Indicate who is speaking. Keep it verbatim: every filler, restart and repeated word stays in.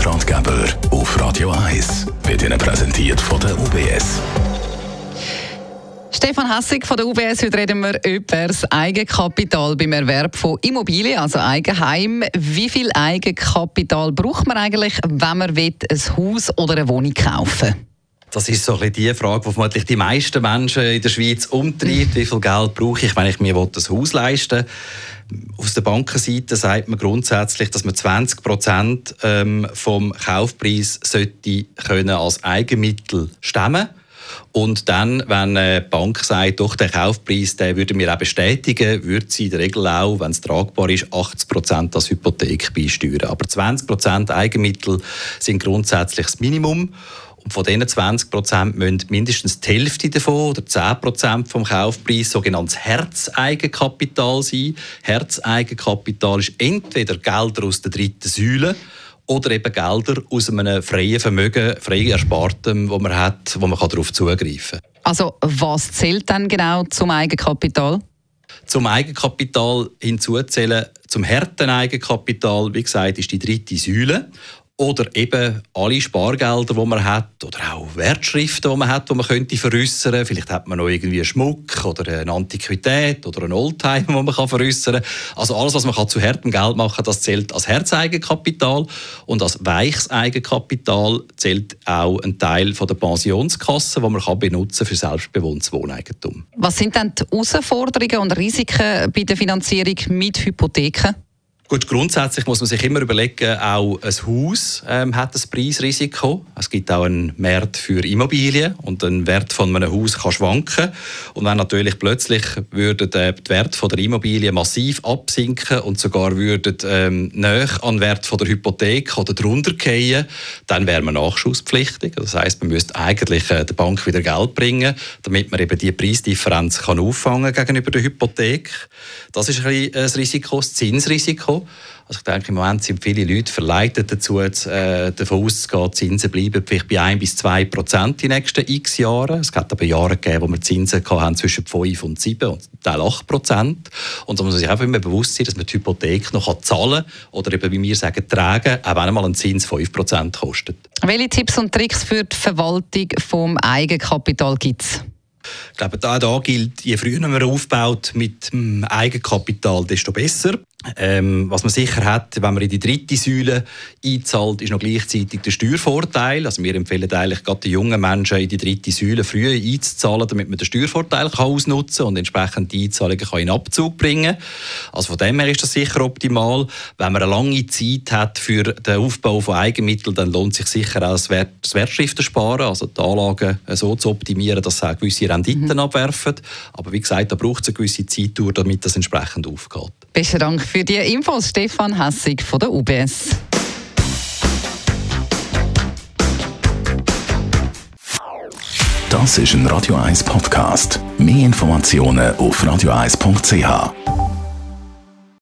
Speaker 1: Bankratgeber auf Radio eins. Wird Ihnen präsentiert von der U B S.
Speaker 2: Stefan Hässig von der U B S. Heute reden wir über das Eigenkapital beim Erwerb von Immobilien, also Eigenheim. Wie viel Eigenkapital braucht man eigentlich, wenn man will, ein Haus oder eine Wohnung kaufen will?
Speaker 3: Das ist so ein bisschen die Frage, die vermutlich die meisten Menschen in der Schweiz umtreibt. Wie viel Geld brauche ich, wenn ich mir ein Haus leisten will? Aus der Bankenseite sagt man grundsätzlich, dass man zwanzig Prozent ähm, vom Kaufpreis sollte können als Eigenmittel stemmen. Und dann, wenn eine Bank sagt, doch, der Kaufpreis den würden wir auch bestätigen, würde sie in der Regel auch, wenn es tragbar ist, achtzig Prozent als Hypothek beisteuern. Aber zwanzig Prozent Eigenmittel sind grundsätzlich das Minimum. Und von diesen zwanzig Prozent müssen mindestens die Hälfte davon oder zehn Prozent vom Kaufpreis sogenanntes Herzeigenkapital sein. Herzeigenkapital ist entweder Gelder aus der dritten Säule oder eben Gelder aus einem freien Vermögen, frei erspartem, das man hat, wo man darauf zugreifen kann.
Speaker 2: Also was zählt dann genau zum Eigenkapital?
Speaker 3: Zum Eigenkapital hinzuzählen, zum Härteneigenkapital, wie gesagt, ist die dritte Säule. Oder eben alle Spargelder, die man hat, oder auch Wertschriften, die man hat, die man könnte veräussern. Vielleicht hat man noch irgendwie einen Schmuck oder eine Antiquität oder einen Oldtimer, den man veräussern kann. Also alles, was man zu hartem Geld machen kann, das zählt als Herzeigenkapital. Und als weiches Eigenkapital zählt auch ein Teil von der Pensionskasse, die man kann benutzen für selbstbewohntes Wohneigentum.
Speaker 2: Was sind denn die Herausforderungen und Risiken bei der Finanzierung mit Hypotheken?
Speaker 3: Gut, grundsätzlich muss man sich immer überlegen, auch ein Haus ähm, hat ein Preisrisiko. Es gibt auch einen Markt für Immobilien und ein Wert von einem Haus kann schwanken. Und wenn natürlich plötzlich würde der Wert von der Immobilie massiv absinken und sogar würde ähm, näher an den Wert von der Hypothek oder drunter fallen, dann wäre man nachschusspflichtig. Das heisst, man müsste eigentlich äh, der Bank wieder Geld bringen, damit man eben die Preisdifferenz kann auffangen gegenüber der Hypothek. Das ist ein, ein Risiko, das Zinsrisiko. Also ich denke, im Moment sind viele Leute verleitet dazu, äh, davon auszugehen, die Zinsen bleiben vielleicht bei ein bis zwei Prozent in den nächsten x Jahren. Es hat aber Jahre gegeben, wo wir Zinsen hatten zwischen fünf und sieben und Teil acht Prozent. Und da muss man sich einfach immer bewusst sein, dass man die Hypothek noch zahlen kann oder eben, wie wir sagen, tragen, auch wenn einmal ein Zins fünf Prozent kostet.
Speaker 2: Welche Tipps und Tricks für die Verwaltung des Eigenkapitals gibt es?
Speaker 3: Ich glaube, da, da gilt, je früher man aufbaut mit dem Eigenkapital, desto besser. Ähm, was man sicher hat, wenn man in die dritte Säule einzahlt, ist noch gleichzeitig der Steuervorteil. Also wir empfehlen eigentlich gerade den jungen Menschen, in die dritte Säule früher einzuzahlen, damit man den Steuervorteil kann ausnutzen kann und entsprechend die Einzahlungen kann in Abzug bringen. Also von dem her ist das sicher optimal. Wenn man eine lange Zeit hat für den Aufbau von Eigenmitteln, dann lohnt sich sicher auch das, Wert, das Wertschriften sparen, also die Anlagen so zu optimieren, dass sie auch gewisse Renditen mhm. abwerfen. Aber wie gesagt, da braucht es eine gewisse Zeitdauer, damit das entsprechend aufgeht.
Speaker 2: Besten Dank für die Infos, Stefan Hässig von der U B S.
Speaker 1: Das ist ein Radio eins Podcast. Mehr Informationen auf radio eins punkt c h.